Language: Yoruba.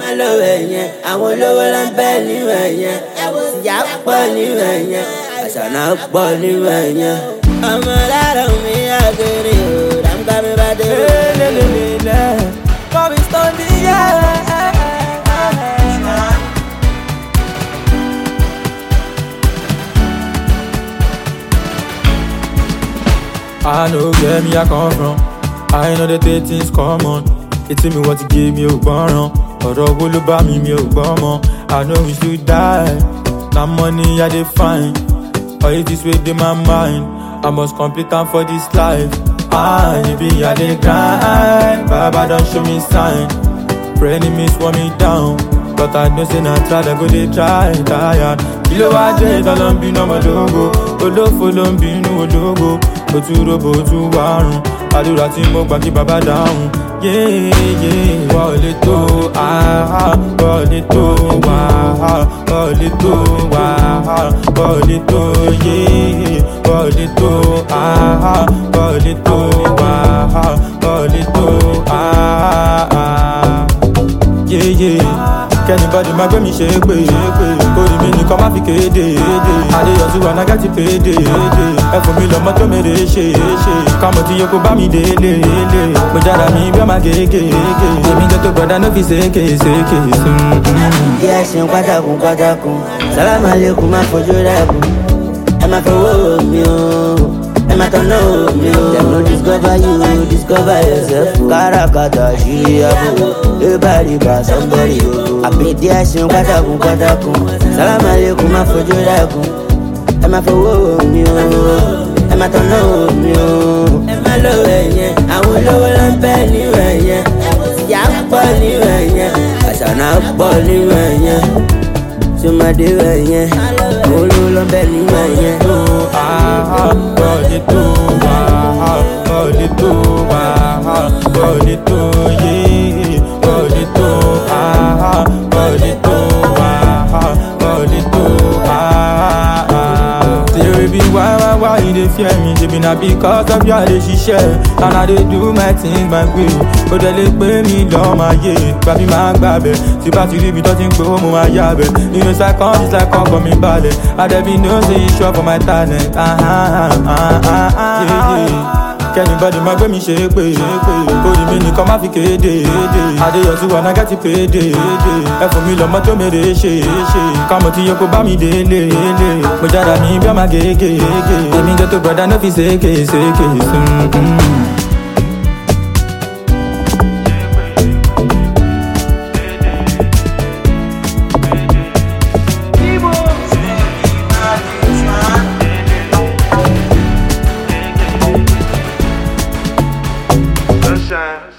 má lọ ẹ̀yẹn àwọn olówó ló ń bẹ nínú ẹ̀yẹn ìyá pọ̀ nínú ẹ̀yẹn àṣànà pọ̀ nínú ẹ̀yẹn. ọmọ lára mi àgèrè o dàmúkà mi bá dé. lélẹ́lẹ́lẹ́ kọ́mi stone yẹ́. I know where me I come from. I know the day things come on. It's me what you give me a gbọ́ràn. Ọ̀rọ̀ wo ló bá mi ò gbọ́ mọ́. I know we should die. Na money I dey find. Or is this way dey my mind? I must complete am for this life. Maybe I dey grind. Baba don show me sign. Pray enemies want me down. But I know say na try dem go dey try tired. Kí ló wá dé ìtọ́lọ́ ń bínú ọmọ lógo? Olófo ló ń bínú ológo. Bòtúrò bòtú wárùn. Àdúrà tí mo gbà kí bàbá dáhùn. Wọlé tó wọlé tó wọlé tó wọlé tó wọlé tó wọlé tó wọlé tó Anybody má gbé mi ṣe pé orí mi nìkan má fi kéde adéyọ̀tí wà náà ti péde ẹ fún mi lọ́mọ tó mèrè ṣe kámọ̀ tí yóò kó bá mi délé mo jára mi bí ọmọ gègé èmi jẹ́ tó gbọ́dá ló fi ṣèké sùn. bí ẹ ṣe ń pátákùn sálámà lẹ́kùn má fojú rẹ̀ kù ẹ má fowó mi o ẹ má tọ́nà mi o. dem no discover you discover yourself. káràkátà ṣírí àbò lébàrìbà somebody o. àbídí ẹ ṣe ń pátákùn sálámà lẹ́kùn má fojú rẹ̀ kù ẹ má fowó mi o ẹ má tọ́nà mi o. ẹ má lọ ẹ̀yẹn àwọn olówó ló ń bẹ nínú ẹ̀yẹn ìyá pọ̀ nínú ẹ̀yẹn àṣànà pọ̀ nínú ẹ̀yẹn sọmadé ẹ̀yẹn àwọn olówó ló ń bẹ nínú ẹ̀yẹn. Wọlé tó wọlé tó wọlé tó wọlé tó wọlé tó wọlé tó. Baby, why you dey fear me? Baby, na because of you I dey ṣiṣẹ́ and I dey do my thing my way. Ó dẹ̀ lè pé mi lọ́ máa yé gbàbí máa gbàbẹ̀ tí bá ti rí ibi tó ti ń pé ó mo máa yá bẹ̀. Inú sẹ́kọ̀n is like ọkọ̀ mi balẹ̀. Adẹ́bí know say you sure for my talent. Anybody má gbé mi ṣe pé orí mi nìkan má fi kéde adéyọ̀tí wà náà ti péde ẹ fún mi lọ́mọ tó mèrè ṣe kámọ̀ tí yóò kó bá mi délé mo jára mi bí ọmọ gègé èmi jẹ́ tó gbọ́dá ló fi ṣèké sùn. Shine.